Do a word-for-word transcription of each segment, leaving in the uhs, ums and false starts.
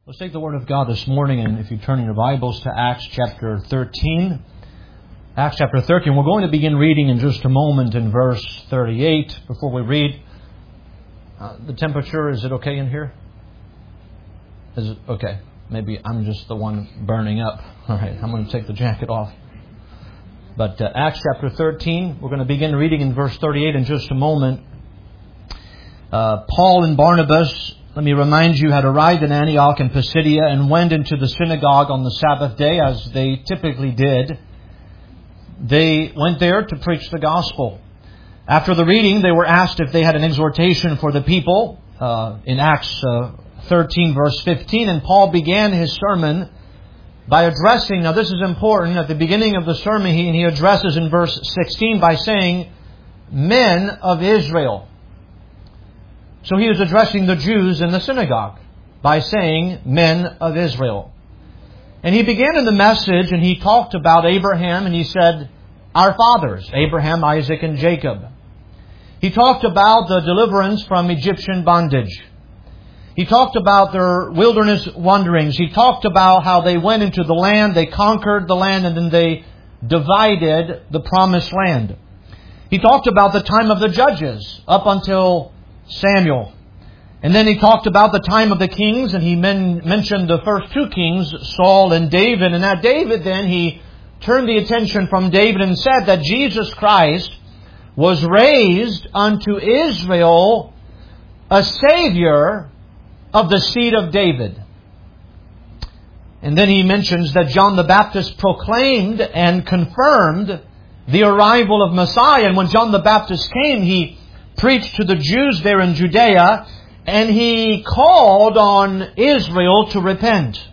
Let's take the Word of God this morning, and if you turn in your Bibles to Acts chapter thirteen. Acts chapter thirteen. We're going to begin reading in just a moment in verse thirty-eight. Before we read, uh, the temperature, is it okay in here? Is it okay? Maybe I'm just the one burning up. All right, I'm going to take the jacket off. But uh, Acts chapter thirteen, we're going to begin reading in verse thirty-eight in just a moment. Uh, Paul and Barnabas, let me remind you, had arrived in Antioch in Pisidia and went into the synagogue on the Sabbath day, as they typically did. They went there to preach the gospel. After the reading, they were asked if they had an exhortation for the people uh, in Acts uh, thirteen, verse fifteen. And Paul began his sermon by addressing, now this is important, at the beginning of the sermon he, he addresses in verse sixteen by saying, "Men of Israel." So he is addressing the Jews in the synagogue by saying, "Men of Israel." And he began in the message and he talked about Abraham and he said, "Our fathers, Abraham, Isaac, and Jacob." He talked about the deliverance from Egyptian bondage. He talked about their wilderness wanderings. He talked about how they went into the land, they conquered the land, and then they divided the promised land. He talked about the time of the judges up until Samuel. And then he talked about the time of the kings, and he men- mentioned the first two kings, Saul and David. And at David then he turned the attention from David and said that Jesus Christ was raised unto Israel a Savior of the seed of David. And then he mentions that John the Baptist proclaimed and confirmed the arrival of Messiah. And when John the Baptist came, he preached to the Jews there in Judea, and he called on Israel to repent.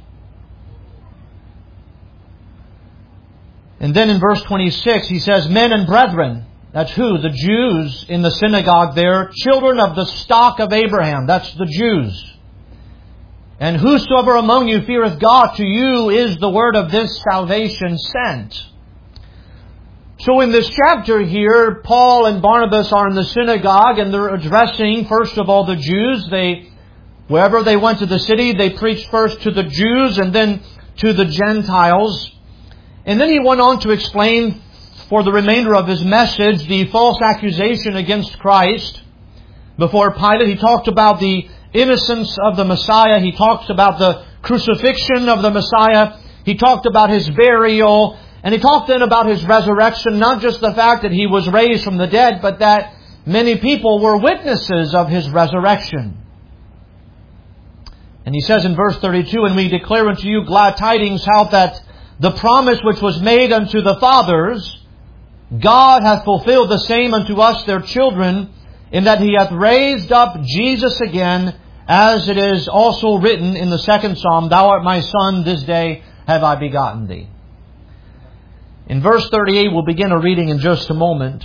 And then in verse twenty-six he says, "Men and brethren," that's who? The Jews in the synagogue there, "children of the stock of Abraham," that's the Jews. "And whosoever among you feareth God, to you is the word of this salvation sent." So in this chapter here, Paul and Barnabas are in the synagogue and they're addressing, first of all, the Jews. They, wherever they went to the city, they preached first to the Jews and then to the Gentiles. And then he went on to explain for the remainder of his message the false accusation against Christ before Pilate. He talked about the innocence of the Messiah. He talked about the crucifixion of the Messiah. He talked about His burial. And he talked then about His resurrection, not just the fact that He was raised from the dead, but that many people were witnesses of His resurrection. And he says in verse thirty-two, "And we declare unto you glad tidings, how that the promise which was made unto the fathers, God hath fulfilled the same unto us their children, in that He hath raised up Jesus again, as it is also written in the second Psalm, Thou art my Son, this day have I begotten Thee." In verse thirty-eight, we'll begin a reading in just a moment.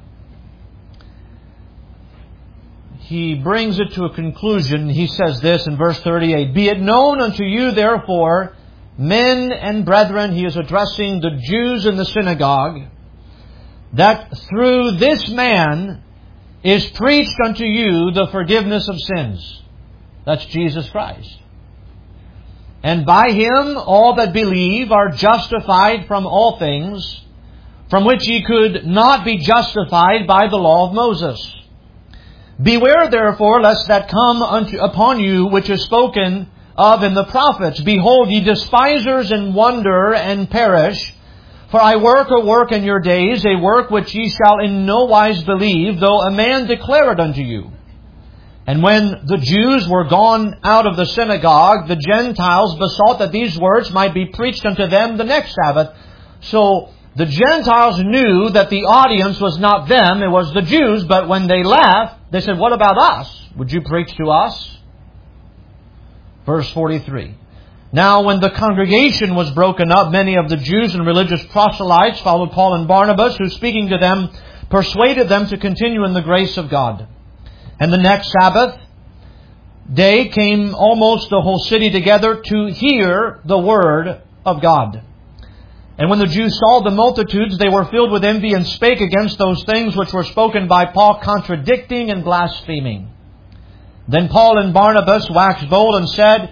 He brings it to a conclusion. He says this in verse thirty-eight, "Be it known unto you, therefore, men and brethren," he is addressing the Jews in the synagogue, "that through this man is preached unto you the forgiveness of sins." That's Jesus Christ. "And by Him all that believe are justified from all things, from which ye could not be justified by the law of Moses. Beware therefore lest that come unto upon you which is spoken of in the prophets. Behold, ye despisers, and wonder and perish. For I work a work in your days, a work which ye shall in no wise believe, though a man declare it unto you. And when the Jews were gone out of the synagogue, the Gentiles besought that these words might be preached unto them the next Sabbath." So the Gentiles knew that the audience was not them, it was the Jews. But when they left, they said, "What about us? Would you preach to us?" Verse forty-three. "Now when the congregation was broken up, many of the Jews and religious proselytes followed Paul and Barnabas, who speaking to them persuaded them to continue in the grace of God. And the next Sabbath day came almost the whole city together to hear the word of God. And when the Jews saw the multitudes, they were filled with envy and spake against those things which were spoken by Paul, contradicting and blaspheming. Then Paul and Barnabas waxed bold and said,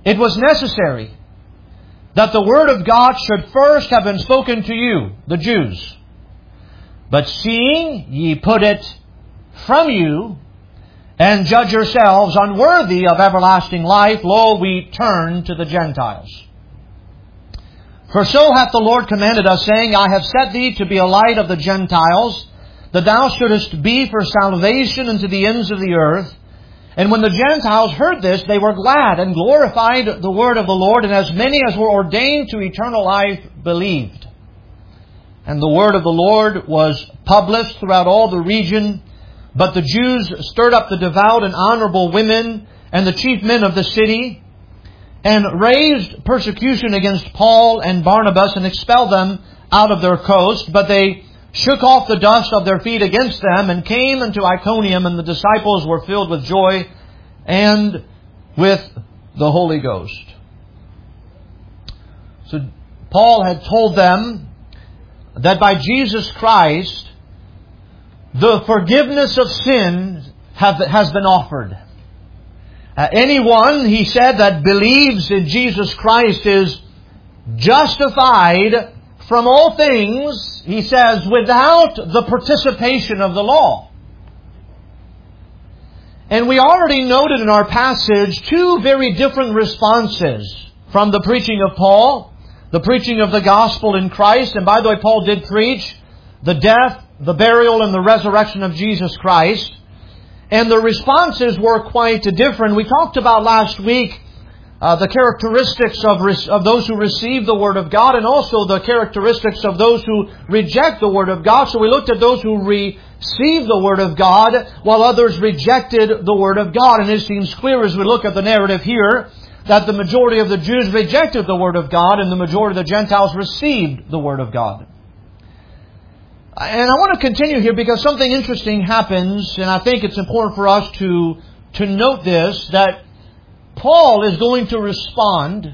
it was necessary that the Word of God should first have been spoken to you, the Jews. But seeing ye put it from you, and judge yourselves unworthy of everlasting life, lo, we turn to the Gentiles. For so hath the Lord commanded us, saying, I have set thee to be a light of the Gentiles, that thou shouldest be for salvation unto the ends of the earth. And when the Gentiles heard this, they were glad and glorified the word of the Lord, and as many as were ordained to eternal life believed. And the word of the Lord was published throughout all the region. But the Jews stirred up the devout and honorable women and the chief men of the city, and raised persecution against Paul and Barnabas, and expelled them out of their coast. But they shook off the dust of their feet against them, and came unto Iconium, and the disciples were filled with joy and with the Holy Ghost. So Paul had told them that by Jesus Christ, the forgiveness of sin have, has been offered. Uh, anyone, he said, that believes in Jesus Christ is justified from all things, he says, without the participation of the law. And we already noted in our passage two very different responses from the preaching of Paul, the preaching of the gospel in Christ. And by the way, Paul did preach the death, the burial, and the resurrection of Jesus Christ. And the responses were quite different. We talked about last week uh, the characteristics of, re- of those who receive the Word of God, and also the characteristics of those who reject the Word of God. So we looked at those who received the Word of God, while others rejected the Word of God. And it seems clear as we look at the narrative here that the majority of the Jews rejected the Word of God, and the majority of the Gentiles received the Word of God. And I want to continue here because something interesting happens, and I think it's important for us to, to note this, that Paul is going to respond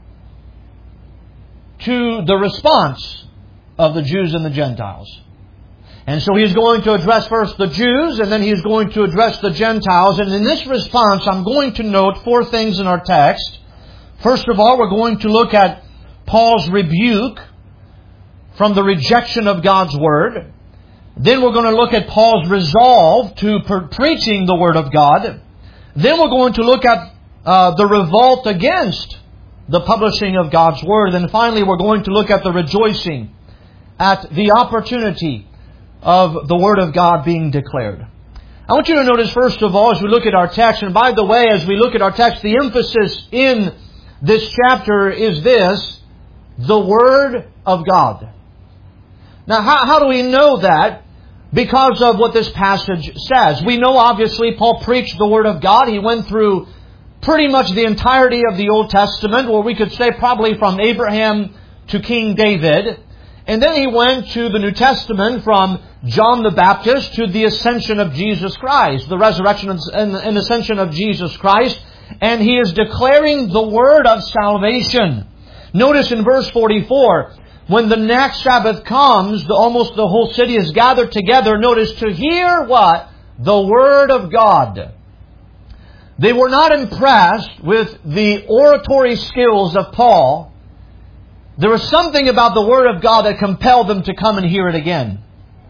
to the response of the Jews and the Gentiles. And so he's going to address first the Jews, and then he's going to address the Gentiles. And in this response, I'm going to note four things in our text. First of all, we're going to look at Paul's rebuke from the rejection of God's Word. Then we're going to look at Paul's resolve to per- preaching the Word of God. Then we're going to look at uh, the revolt against the publishing of God's Word. And finally, we're going to look at the rejoicing at the opportunity of the Word of God being declared. I want you to notice, first of all, as we look at our text, and by the way, as we look at our text, the emphasis in this chapter is this: the Word of God. Now, how, how do we know that? Because of what this passage says. We know, obviously, Paul preached the Word of God. He went through pretty much the entirety of the Old Testament, or we could say probably from Abraham to King David. And then he went to the New Testament, from John the Baptist to the ascension of Jesus Christ, the resurrection and ascension of Jesus Christ. And he is declaring the word of salvation. Notice in verse forty-four, when the next Sabbath comes, the, almost the whole city is gathered together. Notice, to hear what? The Word of God. They were not impressed with the oratory skills of Paul. There was something about the Word of God that compelled them to come and hear it again.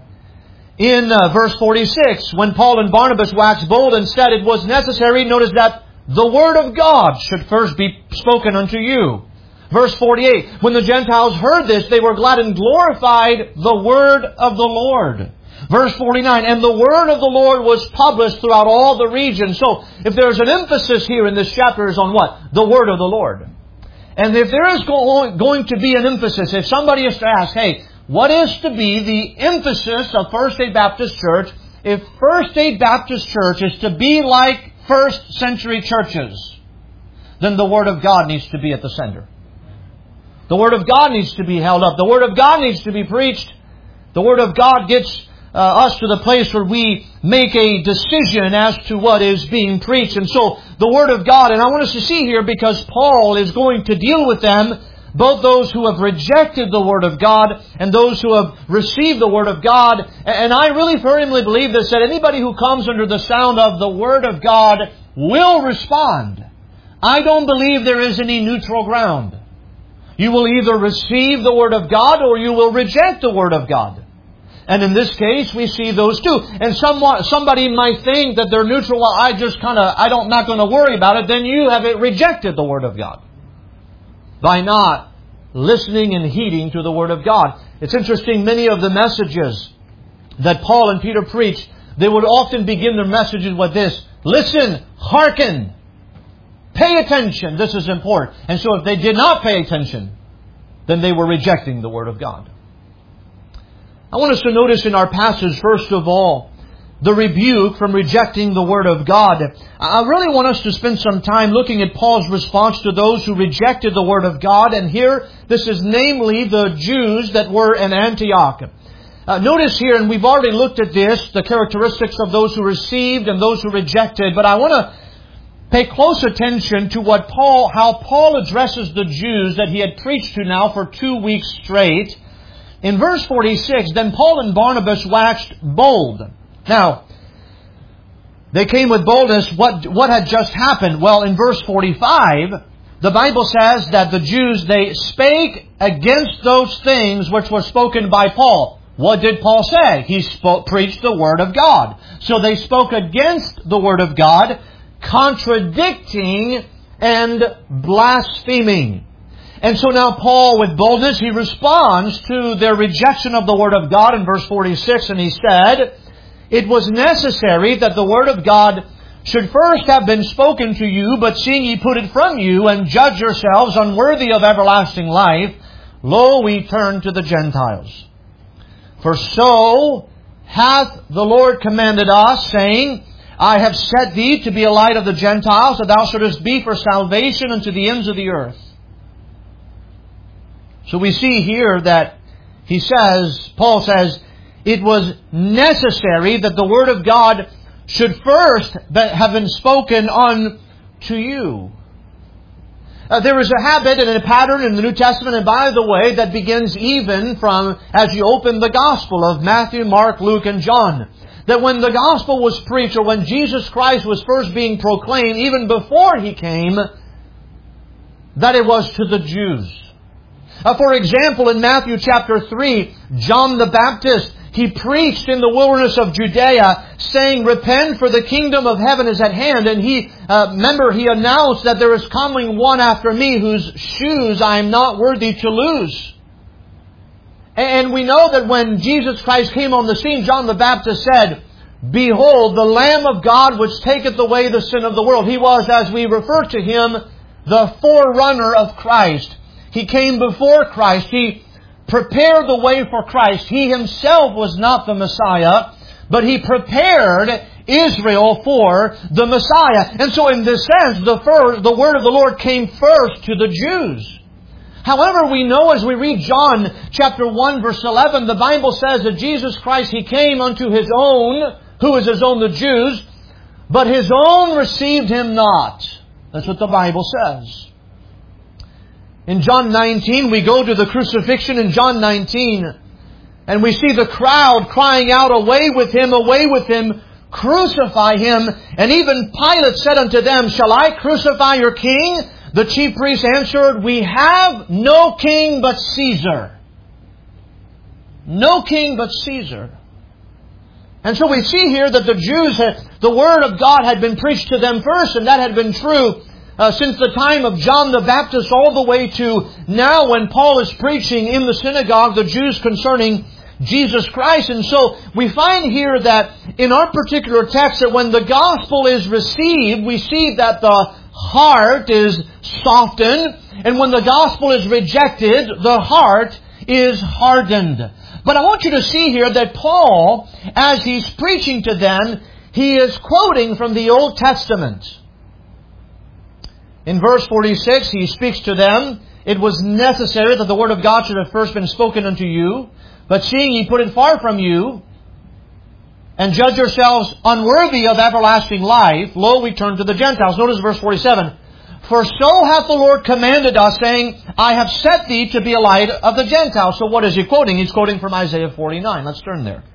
In uh, verse forty-six, when Paul and Barnabas waxed bold and said it was necessary, notice that the Word of God should first be spoken unto you. Verse forty-eight, when the Gentiles heard this, they were glad and glorified the word of the Lord. Verse forty-nine, and the word of the Lord was published throughout all the region. So, if there's an emphasis here in this chapter, is on what? The word of the Lord. And if there is going to be an emphasis, if somebody is to ask, hey, what is to be the emphasis of First State Baptist Church? If First State Baptist Church is to be like first century churches, then the Word of God needs to be at the center. The Word of God needs to be held up. The Word of God needs to be preached. The Word of God gets uh, us to the place where we make a decision as to what is being preached. And so, the Word of God, and I want us to see here, because Paul is going to deal with them, both those who have rejected the Word of God and those who have received the Word of God. And I really firmly believe this, that anybody who comes under the sound of the Word of God will respond I don't believe there is any neutral ground. You will either receive the Word of God or you will reject the Word of God. And in this case, we see those two. And somewhat, somebody might think that they're neutral. Well, I just kind of, I don't, not going to worry about it. Then you have rejected the Word of God by not listening and heeding to the Word of God. It's interesting, many of the messages that Paul and Peter preached, they would often begin their messages with this: listen, hearken, pay attention. This is important. And so if they did not pay attention, then they were rejecting the Word of God. I want us to notice in our passage, first of all, the rebuke from rejecting the Word of God. I really want us to spend some time looking at Paul's response to those who rejected the Word of God. And here, this is namely the Jews that were in Antioch. Uh, notice here, and we've already looked at this, the characteristics of those who received and those who rejected. But I want to pay close attention to what Paul, how Paul addresses the Jews that he had preached to now for two weeks straight. In verse forty-six, then Paul and Barnabas waxed bold. Now, they came with boldness. What, what had just happened? Well, in verse forty-five, the Bible says that the Jews, they spake against those things which were spoken by Paul. What did Paul say? He spoke, preached the Word of God. So they spoke against the Word of God, contradicting and blaspheming. And so now Paul, with boldness, he responds to their rejection of the Word of God in verse forty-six, and he said, it was necessary that the Word of God should first have been spoken to you, but seeing ye put it from you, and judge yourselves unworthy of everlasting life, lo, we turn to the Gentiles. For so hath the Lord commanded us, saying, I have set thee to be a light of the Gentiles, that thou shouldest be for salvation unto the ends of the earth. So we see here that he says, Paul says, it was necessary that the Word of God should first have been spoken unto you. Uh, there is a habit and a pattern in the New Testament, and by the way, that begins even from as you open the Gospel of Matthew, Mark, Luke, and John. That when the Gospel was preached, or when Jesus Christ was first being proclaimed, even before He came, that it was to the Jews. Uh, for example, in Matthew chapter three, John the Baptist, he preached in the wilderness of Judea, saying, repent, for the kingdom of heaven is at hand. And he, uh, remember, he announced that there is coming one after me whose shoes I am not worthy to loose. And we know that when Jesus Christ came on the scene, John the Baptist said, behold, the Lamb of God which taketh away the sin of the world. He was, as we refer to Him, the forerunner of Christ. He came before Christ. He prepared the way for Christ. He Himself was not the Messiah, but He prepared Israel for the Messiah. And so in this sense, the, first, the word of the Lord came first to the Jews. However, we know as we read John chapter one verse eleven, the Bible says that Jesus Christ, He came unto His own. Who is His own? The Jews. But His own received Him not. That's what the Bible says. In John nineteen, we go to the crucifixion in John nineteen, and we see the crowd crying out, away with Him, away with Him, crucify Him. And even Pilate said unto them, shall I crucify your king? The chief priests answered, we have no king but Caesar. No king but Caesar. And so we see here that the Jews, had, the Word of God had been preached to them first, and that had been true Uh, since the time of John the Baptist all the way to now when Paul is preaching in the synagogue, the Jews concerning Jesus Christ. And so we find here that in our particular text that when the gospel is received, we see that the heart is softened. And when the gospel is rejected, the heart is hardened. But I want you to see here that Paul, as he's preaching to them, he is quoting from the Old Testament. In verse forty-six, he speaks to them, it was necessary that the Word of God should have first been spoken unto you, but seeing ye put it far from you, and judge yourselves unworthy of everlasting life, lo, we turn to the Gentiles. Notice verse forty-seven. For so hath the Lord commanded us, saying, I have set thee to be a light of the Gentiles. So what is he quoting? He's quoting from Isaiah forty-nine. Let's turn there.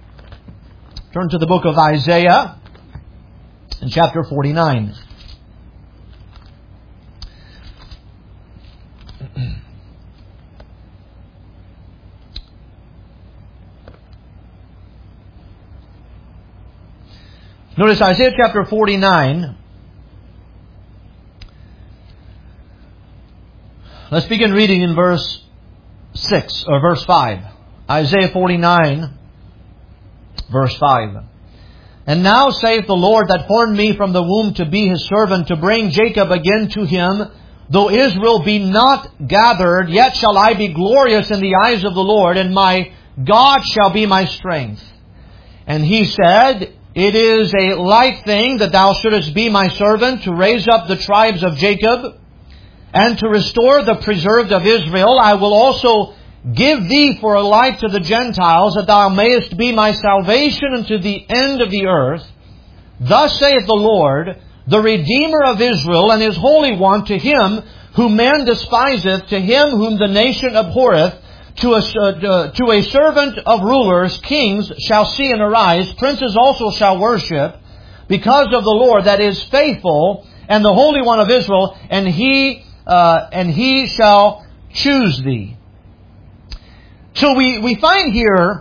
Turn to the book of Isaiah in chapter forty-nine. Notice Isaiah chapter forty-nine. Let's begin reading in verse six, or verse five. Isaiah forty-nine, verse five. And now saith the Lord that formed me from the womb to be His servant, to bring Jacob again to Him. Though Israel be not gathered, yet shall I be glorious in the eyes of the Lord, and my God shall be my strength. And He said, It is a light thing that thou shouldest be my servant, to raise up the tribes of Jacob, and to restore the preserved of Israel. I will also give thee for a light to the Gentiles, that thou mayest be my salvation unto the end of the earth. Thus saith the Lord, the Redeemer of Israel, and His Holy One, to him whom man despiseth, to him whom the nation abhorreth, to a, uh, to a servant of rulers, kings shall see and arise, princes also shall worship, because of the Lord that is faithful, and the Holy One of Israel, and He uh, and He shall choose thee. So we, we find here,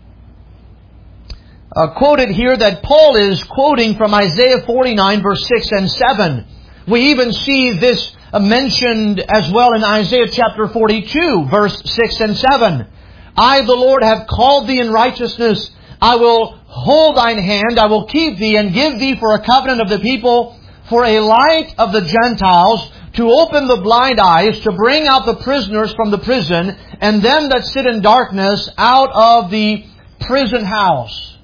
uh, quoted here, that Paul is quoting from Isaiah forty-nine, verse six and seven. We even see this uh, mentioned as well in Isaiah chapter forty-two, verse six and seven. I, the Lord, have called thee in righteousness. I will hold thine hand. I will keep thee and give thee for a covenant of the people, for a light of the Gentiles, to open the blind eyes, to bring out the prisoners from the prison, and them that sit in darkness out of the prison house.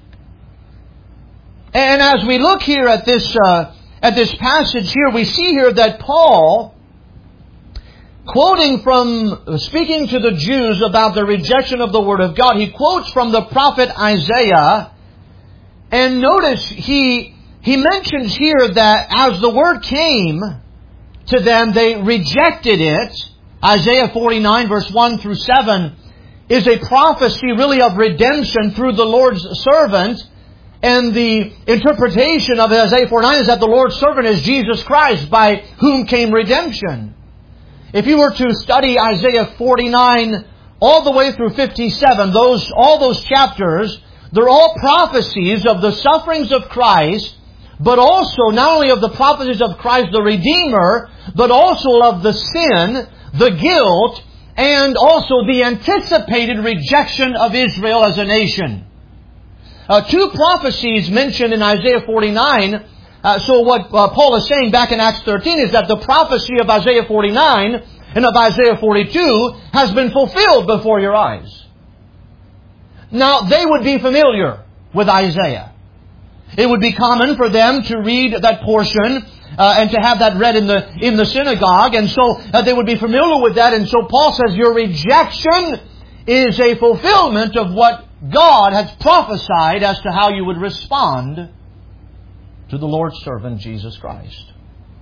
And as we look here at this uh, at this passage here, we see here that Paul, quoting from, speaking to the Jews about the rejection of the Word of God, he quotes from the prophet Isaiah. And notice he he mentions here that as the Word came to them, they rejected it. Isaiah forty-nine, verse one through seven, is a prophecy really of redemption through the Lord's servant. And the interpretation of Isaiah forty-nine is that the Lord's servant is Jesus Christ, by whom came redemption. If you were to study Isaiah forty-nine all the way through fifty-seven, those all those chapters, they're all prophecies of the sufferings of Christ, but also not only of the prophecies of Christ the Redeemer, but also of the sin, the guilt, and also the anticipated rejection of Israel as a nation. Uh, two prophecies mentioned in Isaiah forty-nine. Uh, so what uh, Paul is saying back in Acts thirteen is that the prophecy of Isaiah forty-nine and of Isaiah forty-two has been fulfilled before your eyes. Now, they would be familiar with Isaiah. It would be common for them to read that portion uh, and to have that read in the in the synagogue, and so uh, they would be familiar with that. And so Paul says your rejection is a fulfillment of what God has prophesied as to how you would respond to the Lord's servant Jesus Christ.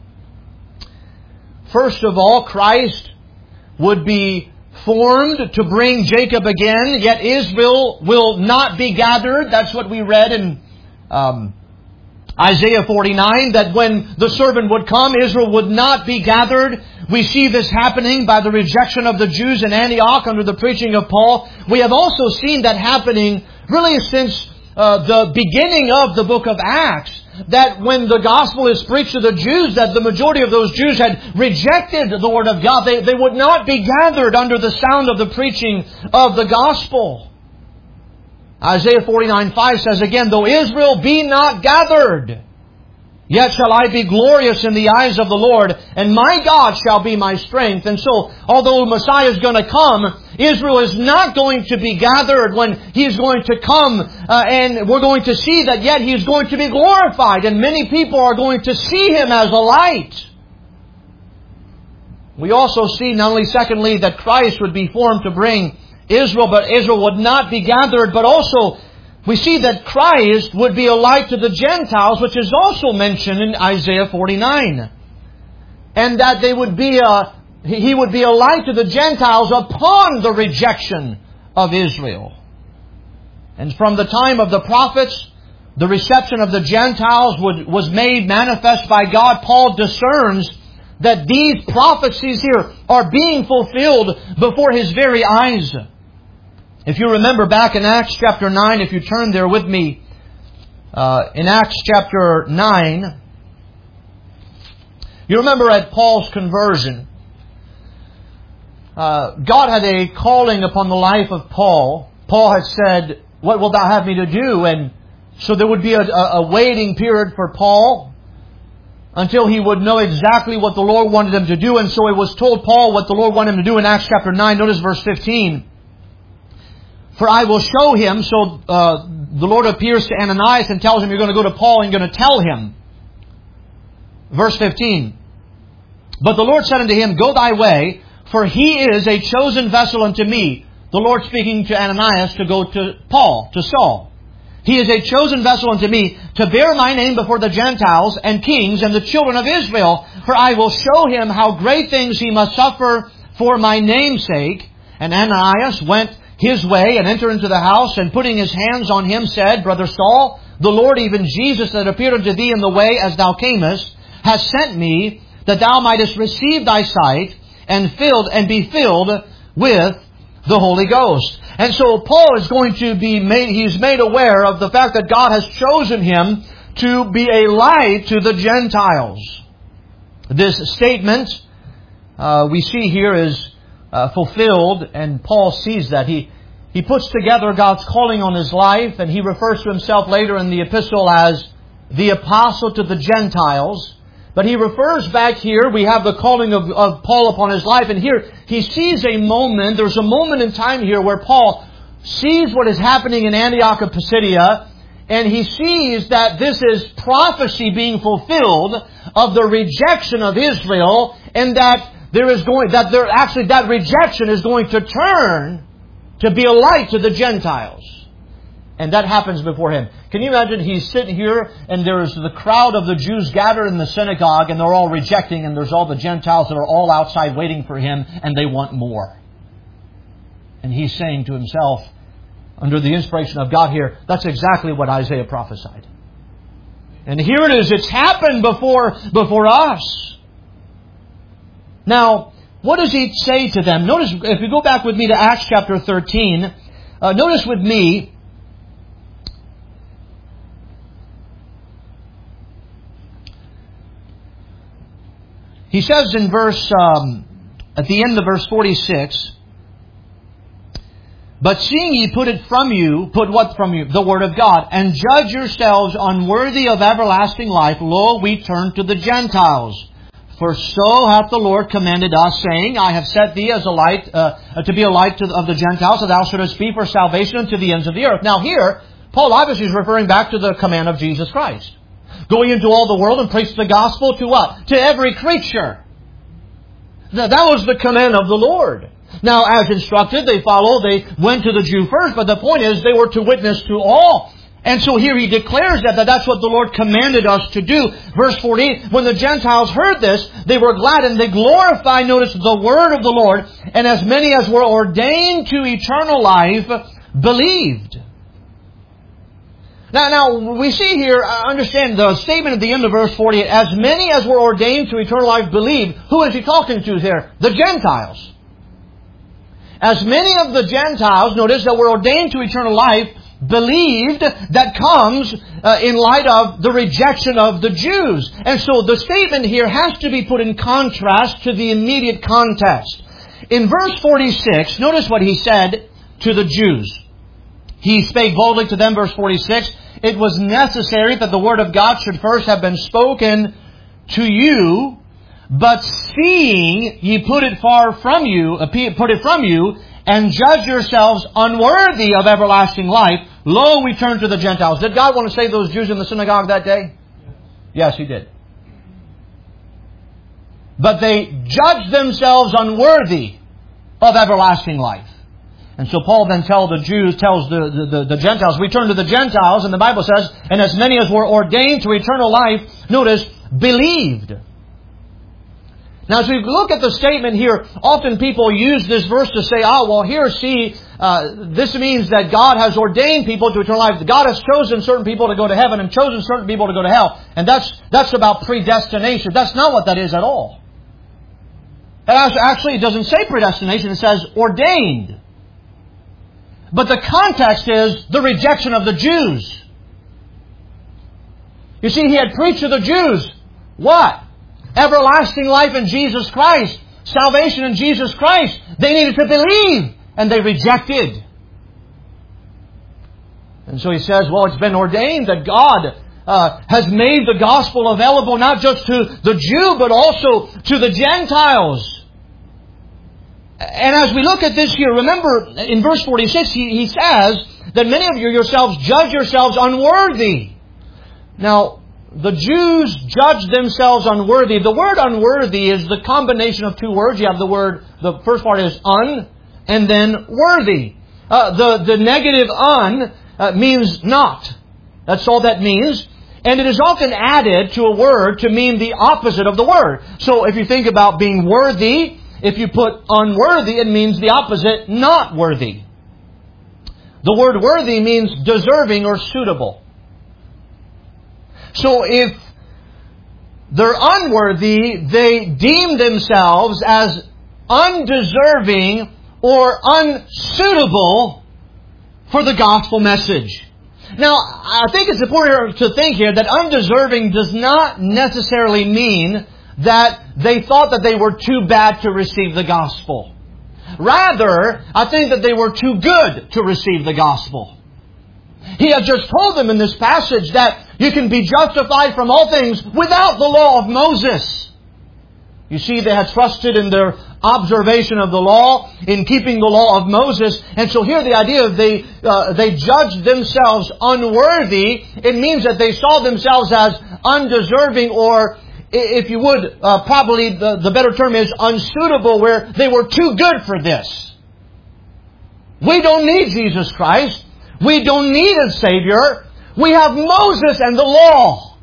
First of all, Christ would be formed to bring Jacob again, yet Israel will not be gathered. That's what we read in um, Isaiah forty-nine, that when the servant would come, Israel would not be gathered. We see this happening by the rejection of the Jews in Antioch under the preaching of Paul. We have also seen that happening really since uh, the beginning of the book of Acts, that when the gospel is preached to the Jews, that the majority of those Jews had rejected the Word of God. They, they would not be gathered under the sound of the preaching of the gospel. Isaiah forty-nine five says again, though Israel be not gathered, yet shall I be glorious in the eyes of the Lord, and my God shall be my strength. And so, although Messiah is going to come, Israel is not going to be gathered when He is going to come. Uh, and we're going to see that yet He is going to be glorified. And many people are going to see Him as a light. We also see, not only secondly, that Christ would be formed to bring Israel, but Israel would not be gathered, but also we see that Christ would be a light to the Gentiles, which is also mentioned in Isaiah forty-nine. And that they would be a, He would be a light to the Gentiles upon the rejection of Israel. And from the time of the prophets, the reception of the Gentiles would, was made manifest by God. Paul discerns that these prophecies here are being fulfilled before his very eyes. If you remember back in Acts chapter nine, if you turn there with me, Uh, in Acts chapter nine, you remember at Paul's conversion, uh, God had a calling upon the life of Paul. Paul had said, "What wilt thou have me to do?" And so there would be a, a, a waiting period for Paul until he would know exactly what the Lord wanted him to do. And so it was told Paul what the Lord wanted him to do in Acts chapter nine. Notice verse fifteen. "For I will show him," so uh, the Lord appears to Ananias and tells him, "You're going to go to Paul and you're going to tell him." Verse fifteen. "But the Lord said unto him, Go thy way, for he is a chosen vessel unto me." The Lord speaking to Ananias to go to Paul, to Saul. "He is a chosen vessel unto me to bear my name before the Gentiles and kings and the children of Israel. For I will show him how great things he must suffer for my name's sake." And Ananias went his way and entered into the house, and putting his hands on him said, "Brother Saul, the Lord, even Jesus that appeared unto thee in the way as thou camest, has sent me that thou mightest receive thy sight and filled and be filled with the Holy Ghost." And so Paul is going to be made, he's made aware of the fact that God has chosen him to be a light to the Gentiles. This statement uh, we see here is uh, fulfilled, and Paul sees that. He, he puts together God's calling on his life, and he refers to himself later in the epistle as the apostle to the Gentiles. But he refers back here, we have the calling of, of Paul upon his life, and here he sees a moment, there's a moment in time here where Paul sees what is happening in Antioch of Pisidia, and he sees that this is prophecy being fulfilled of the rejection of Israel, and that there is going, that there actually that rejection is going to turn to be a light to the Gentiles. And that happens before him. Can you imagine he's sitting here and there's the crowd of the Jews gathered in the synagogue and they're all rejecting, and there's all the Gentiles that are all outside waiting for him and they want more. And he's saying to himself, under the inspiration of God here, that's exactly what Isaiah prophesied. And here it is. It's happened before, before us. Now, what does he say to them? Notice, if you go back with me to Acts chapter thirteen, uh, notice with me, he says in verse, um, at the end of verse forty-six, "But seeing ye put it from you," put what from you? The Word of God, "and judge yourselves unworthy of everlasting life, lo, we turn to the Gentiles. For so hath the Lord commanded us, saying, I have set thee as a light, uh, to be a light to, of the Gentiles, that thou shouldest be for salvation unto the ends of the earth." Now here, Paul obviously is referring back to the command of Jesus Christ. Going into all the world and preach the gospel to what? To every creature. That was the command of the Lord. Now, as instructed, they followed. They went to the Jew first, but the point is they were to witness to all. And so here he declares that, that that's what the Lord commanded us to do. Verse forty-eight, "When the Gentiles heard this, they were glad and they glorified," notice, "the word of the Lord. And as many as were ordained to eternal life believed." Now, now we see here, understand the statement at the end of verse forty-eight, "As many as were ordained to eternal life believed." Who is he talking to here? The Gentiles. As many of the Gentiles, notice, that were ordained to eternal life believed. That comes uh, in light of the rejection of the Jews. And so the statement here has to be put in contrast to the immediate context. In verse forty-six, notice what he said to the Jews. "He spake boldly to them," verse forty-six, "It was necessary that the word of God should first have been spoken to you, but seeing ye put it far from you, uh, put it from you, and judge yourselves unworthy of everlasting life, lo, we turn to the Gentiles." Did God want to save those Jews in the synagogue that day? Yes, He did. But they judged themselves unworthy of everlasting life. And so Paul then tells the Jews, tells the, the, the, the Gentiles, we turn to the Gentiles, and the Bible says, "And as many as were ordained to eternal life," notice, "believed." Now, as we look at the statement here, often people use this verse to say, oh, well, here, see, uh, this means that God has ordained people to eternal life. God has chosen certain people to go to heaven and chosen certain people to go to hell. And that's that's about predestination. That's not what that is at all. Actually, it doesn't say predestination. It says ordained. But the context is the rejection of the Jews. You see, He had preached to the Jews, what? Everlasting life in Jesus Christ. Salvation in Jesus Christ. They needed to believe, and they rejected. And so He says, well, it's been ordained that God uh, has made the gospel available not just to the Jew, but also to the Gentiles. And as we look at this here, remember in verse forty-six, he, he says that many of you yourselves judge yourselves unworthy. Now, the Jews judged themselves unworthy. The word unworthy is the combination of two words. You have the word, the first part is un, and then worthy. Uh, the, the negative un uh, means not. That's all that means. And it is often added to a word to mean the opposite of the word. So if you think about being worthy, if you put unworthy, it means the opposite, not worthy. The word worthy means deserving or suitable. So if they're unworthy, they deem themselves as undeserving or unsuitable for the gospel message. Now, I think it's important to think here that undeserving does not necessarily mean that they thought that they were too bad to receive the gospel. Rather, I think that they were too good to receive the gospel. He had just told them in this passage that you can be justified from all things without the law of Moses. You see, they had trusted in their observation of the law, in keeping the law of Moses. And so here the idea of they, uh, they judged themselves unworthy, it means that they saw themselves as undeserving, or if you would, uh, probably the, the better term is unsuitable, where they were too good for this. We don't need Jesus Christ. We don't need a Savior. We have Moses and the law.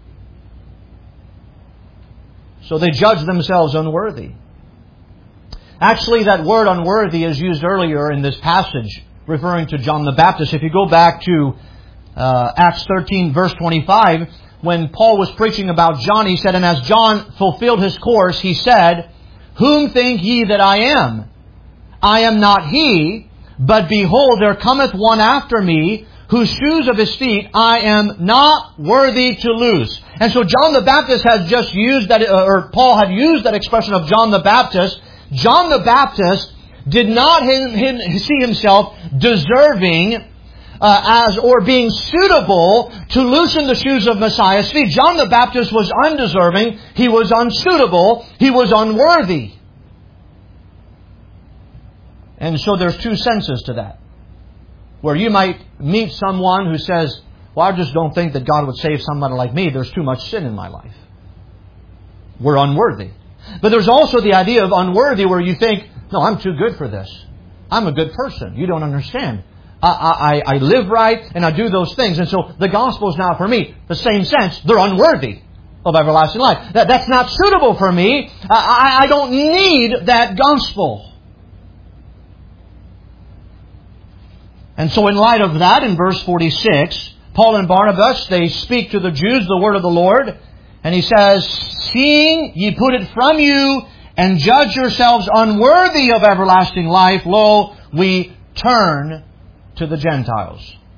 So they judge themselves unworthy. Actually, that word unworthy is used earlier in this passage, referring to John the Baptist. If you go back to uh, Acts thirteen, verse twenty-five, when Paul was preaching about John, he said, and as John fulfilled his course, he said, whom think ye that I am? I am not he, but behold, there cometh one after me, whose shoes of his feet I am not worthy to loose. And so John the Baptist has just used that, or Paul had used that expression of John the Baptist. John the Baptist did not see himself deserving uh, as or being suitable to loosen the shoes of Messiah's feet. John the Baptist was undeserving. He was unsuitable. He was unworthy. And so there's two senses to that. Where you might meet someone who says, well, I just don't think that God would save somebody like me. There's too much sin in my life. We're unworthy. But there's also the idea of unworthy where you think, no, I'm too good for this. I'm a good person. You don't understand. I, I, I live right and I do those things. And so the gospel is not for me. The same sense, they're unworthy of everlasting life. That, that's not suitable for me. I, I don't need that gospel. And so in light of that, in verse forty-six, Paul and Barnabas, they speak to the Jews the word of the Lord. And he says, seeing ye put it from you, and judge yourselves unworthy of everlasting life, lo, we turn to the Gentiles.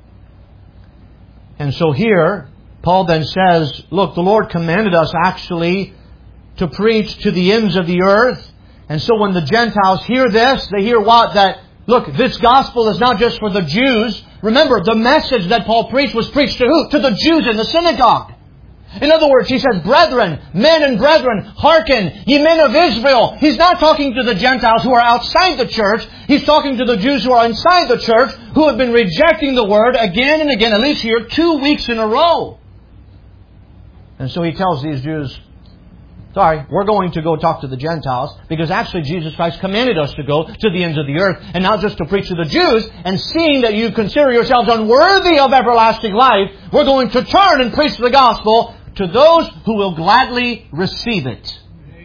And so here, Paul then says, look, the Lord commanded us actually to preach to the ends of the earth. And so when the Gentiles hear this, they hear what? That, look, this gospel is not just for the Jews. Remember, the message that Paul preached was preached to who? To the Jews in the synagogue. In other words, he says, brethren, men and brethren, hearken, ye men of Israel. He's not talking to the Gentiles who are outside the church. He's talking to the Jews who are inside the church, who have been rejecting the word again and again, at least here, two weeks in a row. And so he tells these Jews, sorry, we're going to go talk to the Gentiles, because actually Jesus Christ commanded us to go to the ends of the earth, and not just to preach to the Jews. And seeing that you consider yourselves unworthy of everlasting life, we're going to turn and preach the gospel to those who will gladly receive it.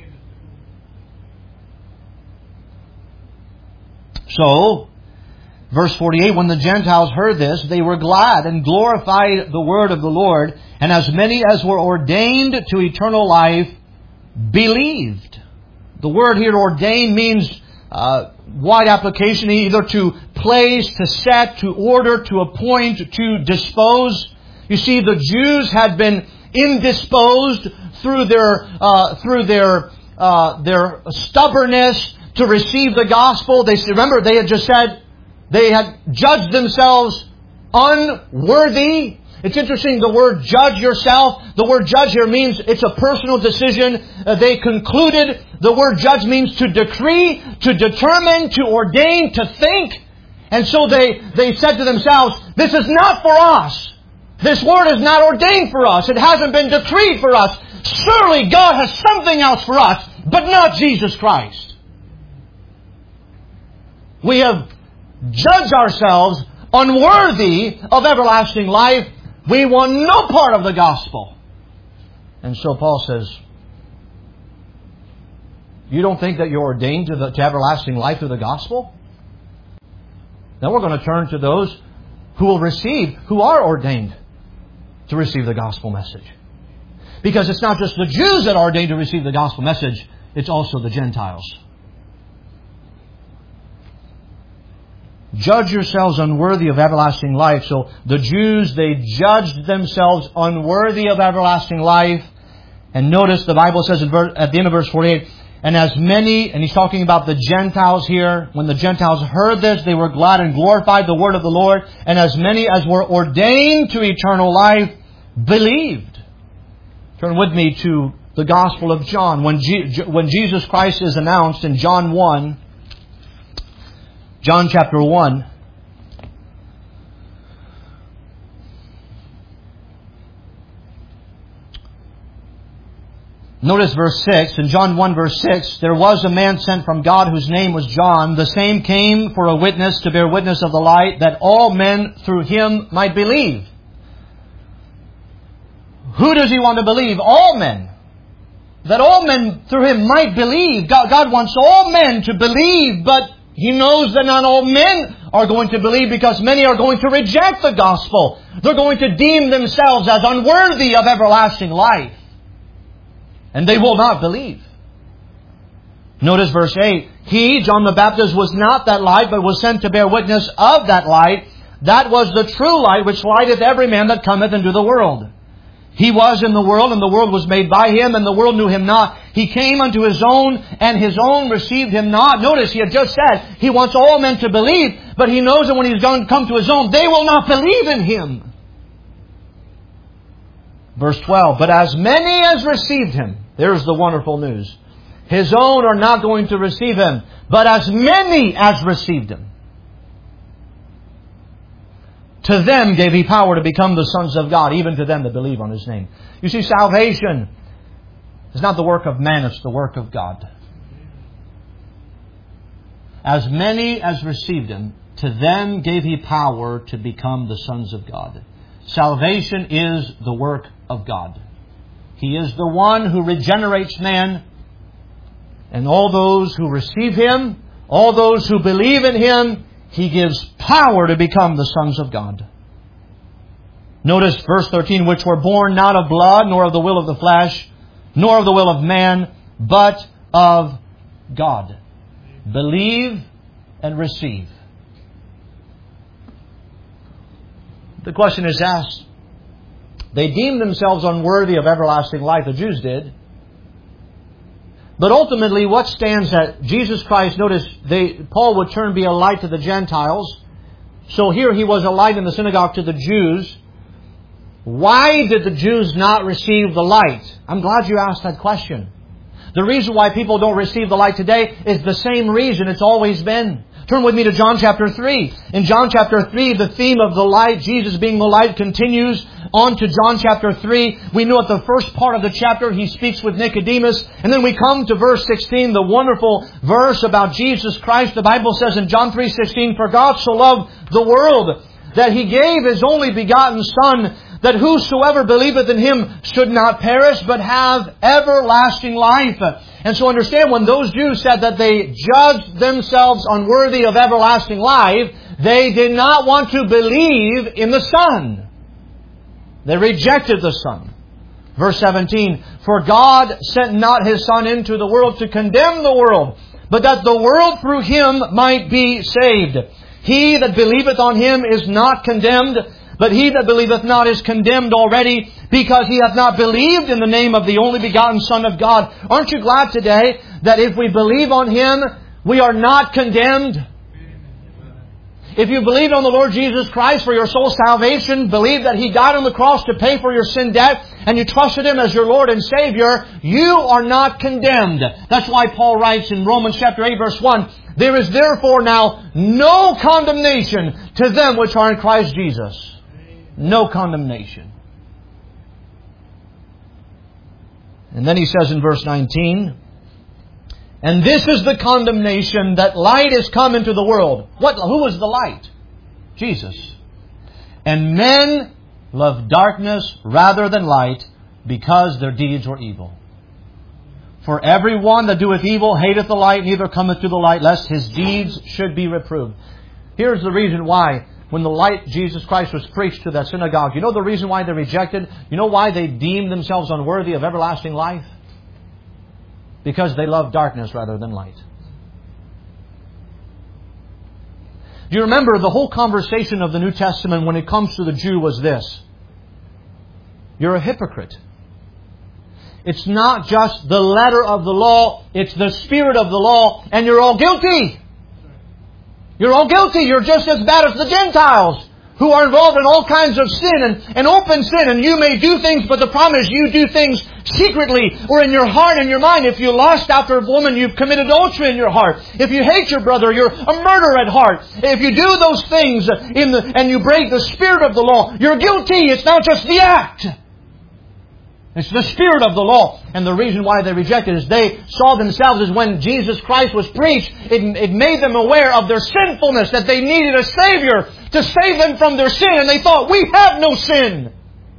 So, verse forty-eight, when the Gentiles heard this, they were glad and glorified the word of the Lord, and as many as were ordained to eternal life believed. The word here, ordained, means uh, wide application, either to place, to set, to order, to appoint, to dispose. You see, the Jews had been indisposed through their uh, through their uh, their stubbornness to receive the gospel. They remember they had just said they had judged themselves unworthy. It's interesting, the word judge yourself, the word judge here means it's a personal decision. Uh, they concluded the word judge means to decree, to determine, to ordain, to think. And so they, they said to themselves, this is not for us. This word is not ordained for us. It hasn't been decreed for us. Surely God has something else for us, but not Jesus Christ. We have judged ourselves unworthy of everlasting life. We want no part of the gospel. And so Paul says, you don't think that you're ordained to, the, to everlasting life through the gospel? Now we're going to turn to those who will receive, who are ordained to receive the gospel message. Because it's not just the Jews that are ordained to receive the gospel message, it's also the Gentiles. Judge yourselves unworthy of everlasting life. So the Jews, they judged themselves unworthy of everlasting life. And notice the Bible says at the end of verse forty-eight, and as many, and he's talking about the Gentiles here, when the Gentiles heard this, they were glad and glorified the word of the Lord. And as many as were ordained to eternal life believed. Turn with me to the Gospel of John. When, G- when Jesus Christ is announced in John one, John chapter one. Notice verse six. In John one verse six, there was a man sent from God whose name was John. The same came for a witness to bear witness of the light, that all men through him might believe. Who does he want to believe? All men. That all men through him might believe. God, God wants all men to believe, but He knows that not all men are going to believe, because many are going to reject the gospel. They're going to deem themselves as unworthy of everlasting life. And they will not believe. Notice verse eight. He, John the Baptist, was not that light, but was sent to bear witness of that light. That was the true light, which lighteth every man that cometh into the world. He was in the world, and the world was made by Him, and the world knew Him not. He came unto His own, and His own received Him not. Notice, He had just said He wants all men to believe, but He knows that when He's going to come to His own, they will not believe in Him. Verse twelve, but as many as received Him, there's the wonderful news. His own are not going to receive Him, but as many as received Him, to them gave He power to become the sons of God, even to them that believe on His name. You see, salvation is not the work of man, it's the work of God. As many as received Him, to them gave He power to become the sons of God. Salvation is the work of God. He is the one who regenerates man. And all those who receive Him, all those who believe in Him, He gives power to become the sons of God. Notice verse thirteen, which were born not of blood, nor of the will of the flesh, nor of the will of man, but of God. Believe and receive. The question is asked. They deemed themselves unworthy of everlasting life, the Jews did. But ultimately, what stands at Jesus Christ, notice, they, Paul would turn be a light to the Gentiles. So here he was a light in the synagogue to the Jews. Why did the Jews not receive the light? I'm glad you asked that question. The reason why people don't receive the light today is the same reason it's always been. Turn with me to John chapter three. In John chapter three, the theme of the light, Jesus being the light, continues on to John chapter three. We know at the first part of the chapter, He speaks with Nicodemus. And then we come to verse sixteen, the wonderful verse about Jesus Christ. The Bible says in John three sixteen, for God so loved the world that He gave His only begotten Son, that whosoever believeth in Him should not perish, but have everlasting life. And so understand, when those Jews said that they judged themselves unworthy of everlasting life, they did not want to believe in the Son. They rejected the Son. Verse seventeen, for God sent not His Son into the world to condemn the world, but that the world through Him might be saved. He that believeth on Him is not condemned, but he that believeth not is condemned already, because he hath not believed in the name of the only begotten Son of God. Aren't you glad today that if we believe on Him, we are not condemned? If you believe on the Lord Jesus Christ for your soul's salvation, believe that He died on the cross to pay for your sin debt, and you trusted Him as your Lord and Savior, you are not condemned. That's why Paul writes in Romans chapter eight verse one, there is therefore now no condemnation to them which are in Christ Jesus. No condemnation. And then he says in verse nineteen, and this is the condemnation, that light is come into the world. What? Who is the light? Jesus. And men love darkness rather than light, because their deeds were evil. For every one that doeth evil hateth the light, neither cometh to the light, lest his deeds should be reproved. Here's the reason why, when the light, Jesus Christ, was preached to that synagogue, you know the reason why they rejected? You know why they deemed themselves unworthy of everlasting life? Because they love darkness rather than light. Do you remember the whole conversation of the New Testament when it comes to the Jew was this? You're a hypocrite. It's not just the letter of the law, it's the spirit of the law, and you're all guilty. You're all guilty. You're just as bad as the Gentiles, who are involved in all kinds of sin and, and open sin. And you may do things, but the problem is you do things secretly or in your heart and your mind. If you lust after a woman, you've committed adultery in your heart. If you hate your brother, you're a murderer at heart. If you do those things in the, and you break the spirit of the law, you're guilty. It's not just the act. It's the spirit of the law. And the reason why they rejected is they saw themselves as when Jesus Christ was preached, it, it made them aware of their sinfulness, that they needed a Savior to save them from their sin. And they thought, we have no sin.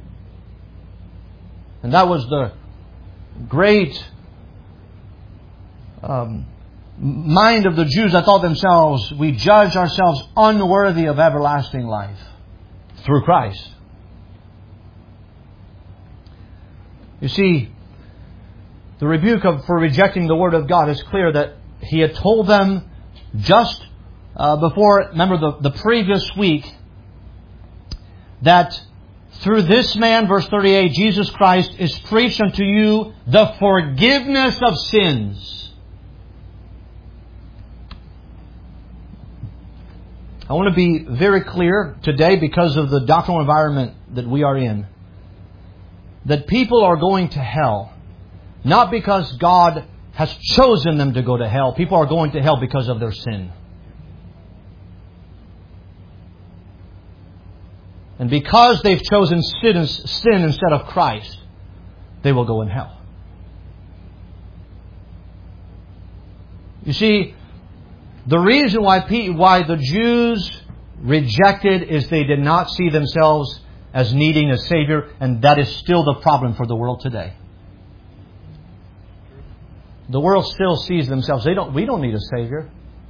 And that was the great um, mind of the Jews that thought themselves, we judge ourselves unworthy of everlasting life through Christ. You see, the rebuke of, for rejecting the Word of God is clear that He had told them just uh, before, remember the, the previous week, that through this man, verse thirty-eight, Jesus Christ is preached unto you the forgiveness of sins. I want to be very clear today, because of the doctrinal environment that we are in, that people are going to hell, not because God has chosen them to go to hell. People are going to hell because of their sin. And because they've chosen sin, sin instead of Christ, they will go in hell. You see, the reason why, why the Jews rejected is they did not see themselves as needing a Savior, and that is still the problem for the world today. The world still sees themselves. They don't. We don't need a Savior.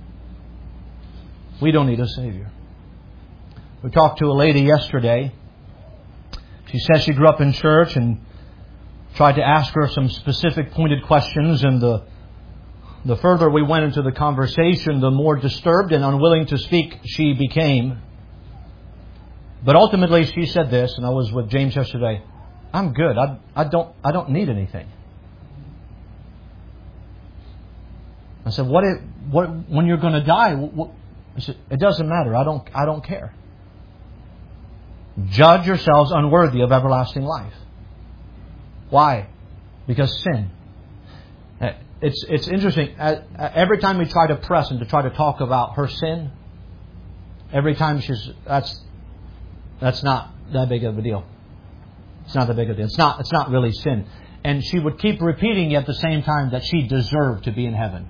We don't need a Savior. We talked to a lady yesterday. She said she grew up in church, and tried to ask her some specific pointed questions, and the the further we went into the conversation, the more disturbed and unwilling to speak she became. But ultimately she said this, and I was with James yesterday, I'm good. I, I don't I don't need anything. I said, what if, what when you're going to die? What, I said, it doesn't matter. I don't I don't care. Judge yourselves unworthy of everlasting life. Why? Because sin. It's it's interesting. Every time we try to press and to try to talk about her sin, every time she's that's that's not that big of a deal. It's not that big of a deal. It's not it's not really sin. And she would keep repeating at the same time that she deserved to be in heaven.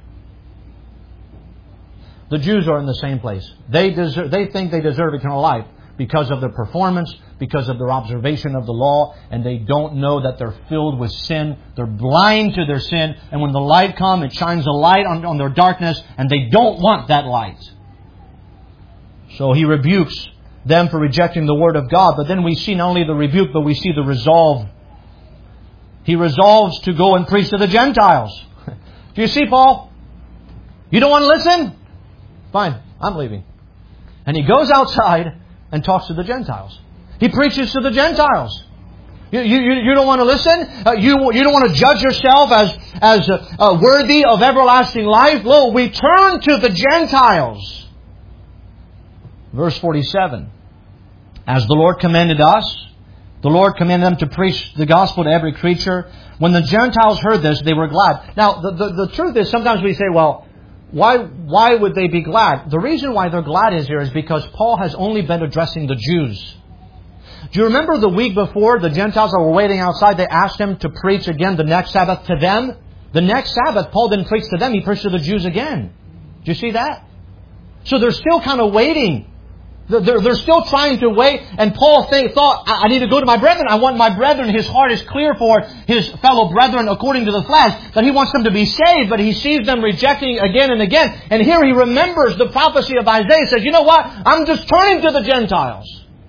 The Jews are in the same place. They deserve, they think they deserve eternal life because of their performance, because of their observation of the law, and they don't know that they're filled with sin. They're blind to their sin, and when the light comes, it shines a light on, on their darkness, and they don't want that light. So He rebukes them for rejecting the Word of God. But then we see not only the rebuke, but we see the resolve. He resolves to go and preach to the Gentiles. Do you see, Paul? You don't want to listen? Fine, I'm leaving. And he goes outside and talks to the Gentiles. He preaches to the Gentiles. You, you, you don't want to listen? Uh, you, you don't want to judge yourself as, as uh, uh, worthy of everlasting life? Lo, we turn to the Gentiles. Verse forty-seven. As the Lord commanded us, the Lord commanded them to preach the gospel to every creature. When the Gentiles heard this, they were glad. Now, the, the, the truth is, sometimes we say, well, why, why would they be glad? The reason why they're glad is here is because Paul has only been addressing the Jews. Do you remember the week before, the Gentiles that were waiting outside, they asked him to preach again the next Sabbath to them? The next Sabbath, Paul didn't preach to them, he preached to the Jews again. Do you see that? So they're still kind of waiting. They're, they're still trying to wait. And Paul think, thought, I need to go to my brethren. I want my brethren. His heart is clear for his fellow brethren according to the flesh. That he wants them to be saved. But he sees them rejecting again and again. And here he remembers the prophecy of Isaiah. He says, you know what? I'm just turning to the Gentiles.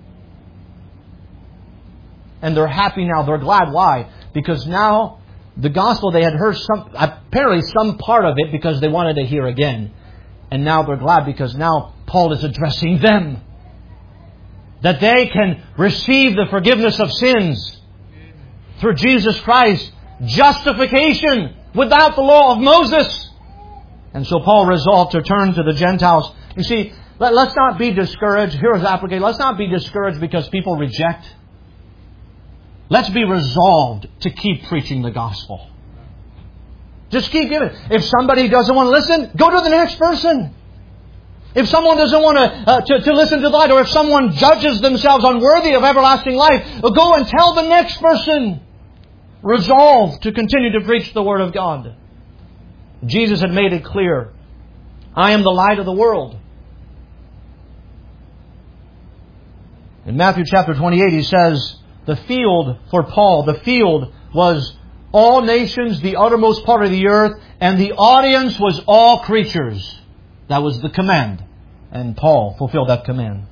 And they're happy now. They're glad. Why? Because now the gospel, they had heard some, apparently some part of it because they wanted to hear again. And now they're glad because now Paul is addressing them. That they can receive the forgiveness of sins through Jesus Christ. Justification without the law of Moses. And so Paul resolved to turn to the Gentiles. You see, let, let's not be discouraged. Here's the application. Let's not be discouraged because people reject. Let's be resolved to keep preaching the gospel. Just keep giving. If somebody doesn't want to listen, go to the next person. If someone doesn't want to, uh, to, to listen to the light, or if someone judges themselves unworthy of everlasting life, go and tell the next person. Resolve to continue to preach the Word of God. Jesus had made it clear. I am the light of the world. In Matthew chapter twenty-eight, He says, the field for Paul, the field was all nations, the uttermost part of the earth, and the audience was all creatures. That was the command. And Paul fulfilled that command.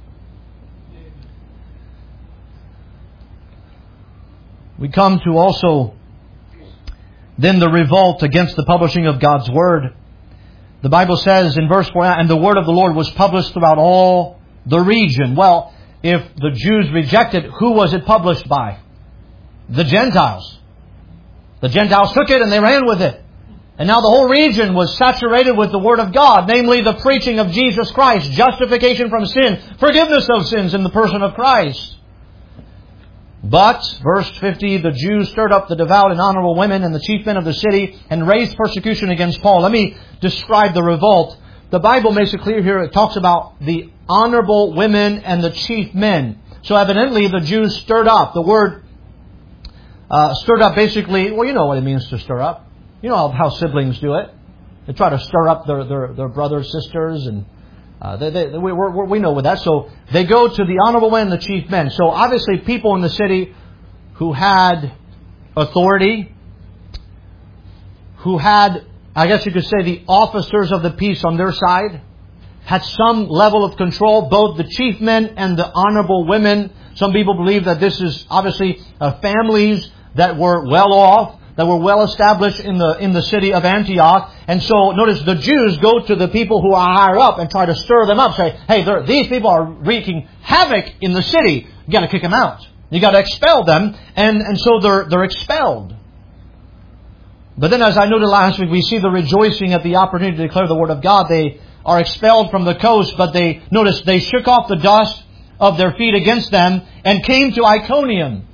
We come to also then the revolt against the publishing of God's Word. The Bible says in verse four, and the Word of the Lord was published throughout all the region. Well, if the Jews rejected, who was it published by? The Gentiles. The Gentiles took it and they ran with it. And now the whole region was saturated with the Word of God, namely the preaching of Jesus Christ, justification from sin, forgiveness of sins in the person of Christ. But, verse fifty, the Jews stirred up the devout and honorable women and the chief men of the city and raised persecution against Paul. Let me describe the revolt. The Bible makes it clear here, it talks about the honorable women and the chief men. So evidently the Jews stirred up. The word uh, stirred up basically, well, you know what it means to stir up. You know how siblings do it. They try to stir up their, their, their brothers, sisters, and uh, they, they, we, we're, we know with that. So they go to the honorable men and the chief men. So obviously people in the city who had authority, who had, I guess you could say, the officers of the peace on their side, had some level of control, both the chief men and the honorable women. Some people believe that this is obviously uh, families that were well off, that were well established in the in the city of Antioch. And so notice the Jews go to the people who are higher up and try to stir them up. Say, hey, these people are wreaking havoc in the city. You got to kick them out. You got to expel them. And, and so they're, they're expelled. But then as I noted last week, we see the rejoicing at the opportunity to declare the Word of God. They are expelled from the coast, but they, notice, they shook off the dust of their feet against them and came to Iconium.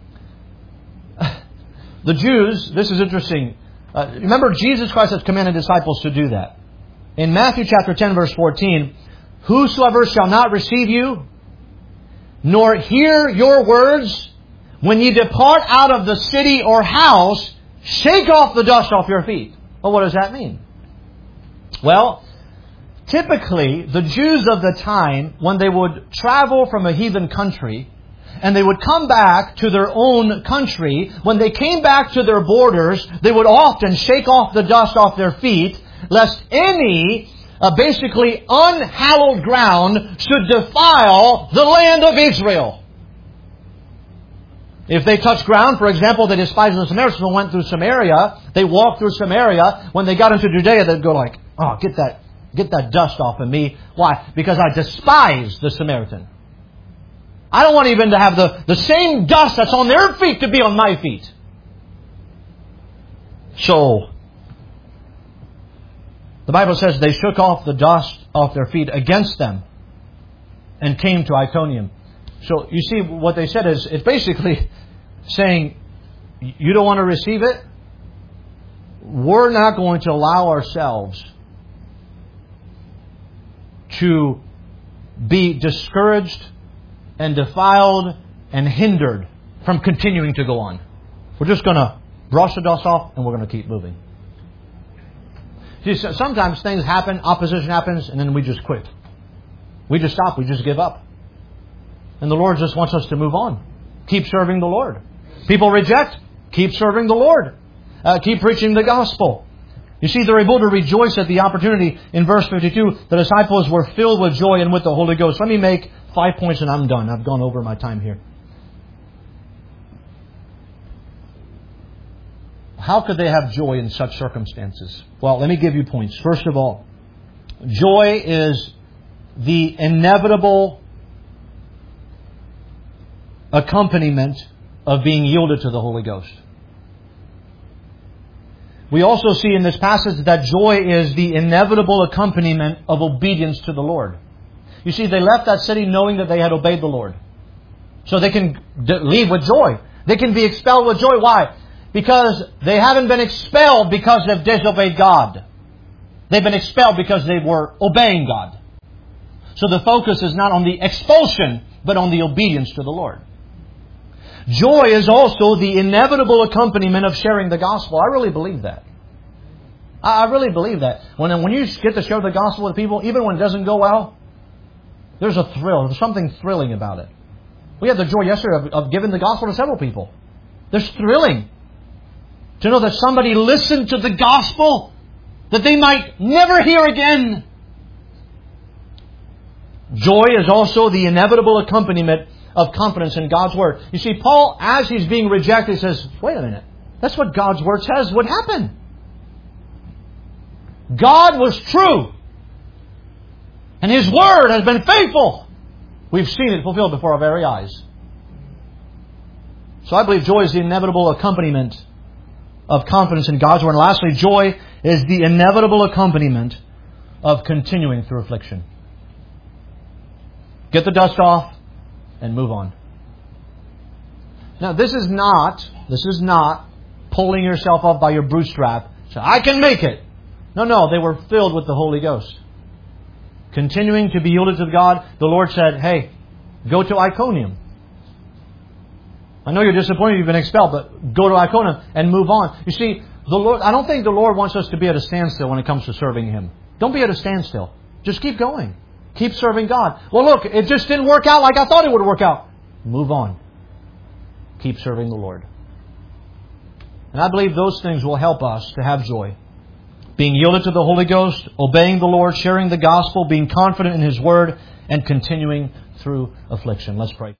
The Jews, this is interesting. Uh, remember, Jesus Christ has commanded disciples to do that. In Matthew chapter ten, verse fourteen, whosoever shall not receive you, nor hear your words, when ye depart out of the city or house, shake off the dust off your feet. Well, what does that mean? Well, typically, the Jews of the time, when they would travel from a heathen country, and they would come back to their own country, when they came back to their borders, they would often shake off the dust off their feet, lest any uh, basically unhallowed ground should defile the land of Israel. If they touched ground, for example, they despised the Samaritans and went through Samaria, they walked through Samaria, when they got into Judea, they'd go like, oh, get that, get that dust off of me. Why? Because I despise the Samaritan. I don't want even to have the, the same dust that's on their feet to be on my feet. So, the Bible says they shook off the dust off their feet against them and came to Iconium. So, you see, what they said is, it's basically saying, you don't want to receive it? We're not going to allow ourselves to be discouraged and defiled and hindered from continuing to go on. We're just going to brush the dust off and we're going to keep moving. See, sometimes things happen, opposition happens, and then we just quit. We just stop, we just give up. And the Lord just wants us to move on. Keep serving the Lord. People reject, keep serving the Lord. Uh, keep preaching the gospel. You see, they're able to rejoice at the opportunity. In verse fifty-two, the disciples were filled with joy and with the Holy Ghost. Let me make five points and I'm done. I've gone over my time here. How could they have joy in such circumstances? Well, let me give you points. First of all, joy is the inevitable accompaniment of being yielded to the Holy Ghost. We also see in this passage that joy is the inevitable accompaniment of obedience to the Lord. You see, they left that city knowing that they had obeyed the Lord. So they can leave with joy. They can be expelled with joy. Why? Because they haven't been expelled because they've disobeyed God. They've been expelled because they were obeying God. So the focus is not on the expulsion, but on the obedience to the Lord. Joy is also the inevitable accompaniment of sharing the gospel. I really believe that. I really believe that. When, when you get to share the gospel with people, even when it doesn't go well, there's a thrill. There's something thrilling about it. We had the joy yesterday of, of giving the gospel to several people. There's thrilling to know that somebody listened to the gospel that they might never hear again. Joy is also the inevitable accompaniment of confidence in God's Word. You see, Paul, as he's being rejected, says, wait a minute. That's what God's Word says would happen. God was true. And His Word has been faithful. We've seen it fulfilled before our very eyes. So I believe joy is the inevitable accompaniment of confidence in God's Word. And lastly, joy is the inevitable accompaniment of continuing through affliction. Get the dust off and move on. Now, this is not, this is not pulling yourself up by your bootstrap. So I can make it. No, no, they were filled with the Holy Ghost. Continuing to be yielded to God, the Lord said, hey, go to Iconium. I know you're disappointed you've been expelled, but go to Iconium and move on. You see, the Lord, I don't think the Lord wants us to be at a standstill when it comes to serving Him. Don't be at a standstill. Just keep going. Keep serving God. Well, look, it just didn't work out like I thought it would work out. Move on. Keep serving the Lord. And I believe those things will help us to have joy. Being yielded to the Holy Ghost, obeying the Lord, sharing the gospel, being confident in His Word, and continuing through affliction. Let's pray.